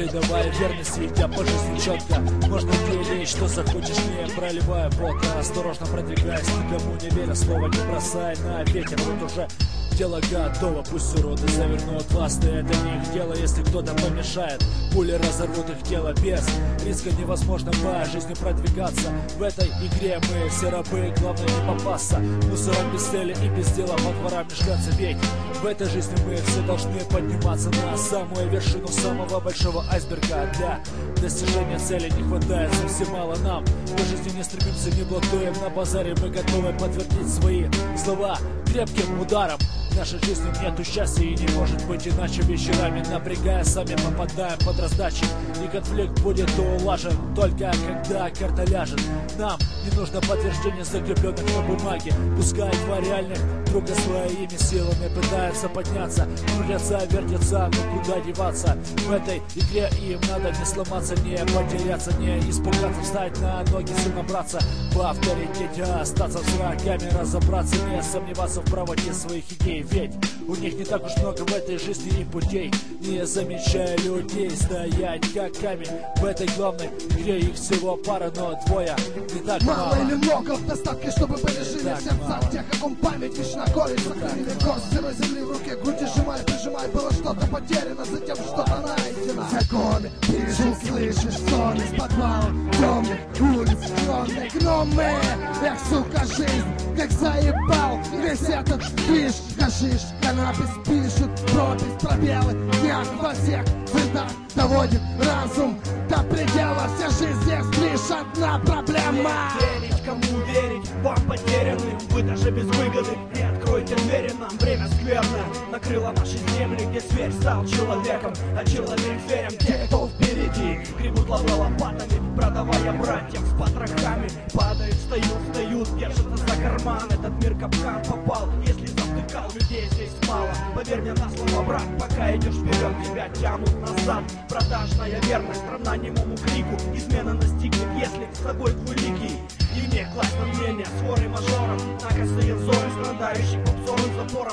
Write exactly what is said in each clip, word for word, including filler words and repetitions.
предавая верности, идя по жизни четко. Можно делить, что захочешь, не проливая пота. Осторожно продвигаясь, никому не веря, слова не бросай на ветер. Вот уже дело готово, пусть уроды завернут ласты. Это не их дело, если кто-то помешает. Пули разорвут их тело, без риска невозможно по жизни продвигаться. В этой игре мы все рабы, главное не попасться. Мусором без цели и без дела по дворам не шляться. Ведь в этой жизни мы все должны подниматься на самую вершину самого большого айсберга. Для достижения цели не хватает совсем мало нам. По жизни не стремимся, не блокуем на базаре. Мы готовы подтвердить свои слова крепким ударом. В нашей жизни нету счастья и не может быть иначе. Вечерами напрягая, сами попадаем под раздачи. И конфликт будет улажен только когда карта ляжет. Нам не нужно подтверждение закрепленных на бумаге. Пускай два реальных друга своими силами пытаются подняться, крутятся, вертятся, но куда деваться? В этой игре им надо не сломаться, не потеряться, не испугаться, встать на ноги, сильно браться, в авторитете остаться с врагами, разобраться, не сомневаться в правоте своих идей. Ведь у них не так уж много в этой жизни и путей. Не замечая людей, стоять как камень. В этой главной игре их всего пара, но двое не так мало. Мало или много в достатке, чтобы были жили в сердцах тех, о ком память вечно горит. Сохранили горсть сырой земли в руке, груди сжимай, прижимай. Было что-то потеряно, затем что-то найдено. Законы, вижу, слышишь, сон из подвала темных улиц, склонные гномы. Эх, сука, жизнь, как заебал весь этот движ. Хашиш, каннабис пишут, пропись, пробелы, дня во всех цветах доводит разум до предела. Вся жизнь здесь лишь одна проблема. Верить, кому верить, вам потерянным. Вы даже без выгоды не откройте двери нам. Время скверное накрыло наши земли, где зверь стал человеком, а человек зверем. Те, кто впереди, гребут лавы лопатами, продавая братьев с потрохами. Падают, встают, встают, держатся за карман. Этот мир капкан попал, если завтыкал, людей здесь мало. Поверь мне на слово, брат, пока идешь вперед, тебя тянут назад. Продажная верность равна немому крику. Измена настигнет, если с тобой твой ликий. И мне классно мнение с ворой мажором. На косые взоры страдающих попсовым запором.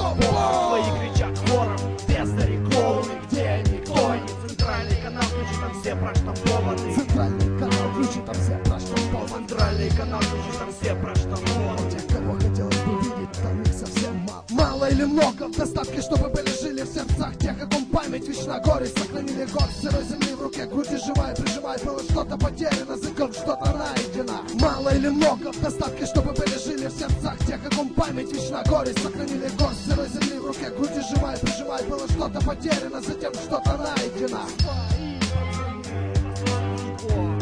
Свои кричат хором. Бездари, клоуны, где никто не. Центральный канал, ключи там все проштампованы. Центральный канал, ключи там все проштампованы. Центральный канал, ключи там все проштампованы. Тех, кого хотелось бы видеть, там их совсем мало. Мало или много в достатке, чтобы были жили в сердцах тех, о ком память вечно горит. Сохранили горсть сырой земли в руке, груди сжимай, прижимай. Было что-то потеряно, закон что-то найдено. Мало или много в достатке, чтобы были жили в сердцах тех, о ком память вечно горит. Сохранили горсть сырой земли в руке, груди сжимай, прижимай. Было что-то потеряно, затем что-то найдено.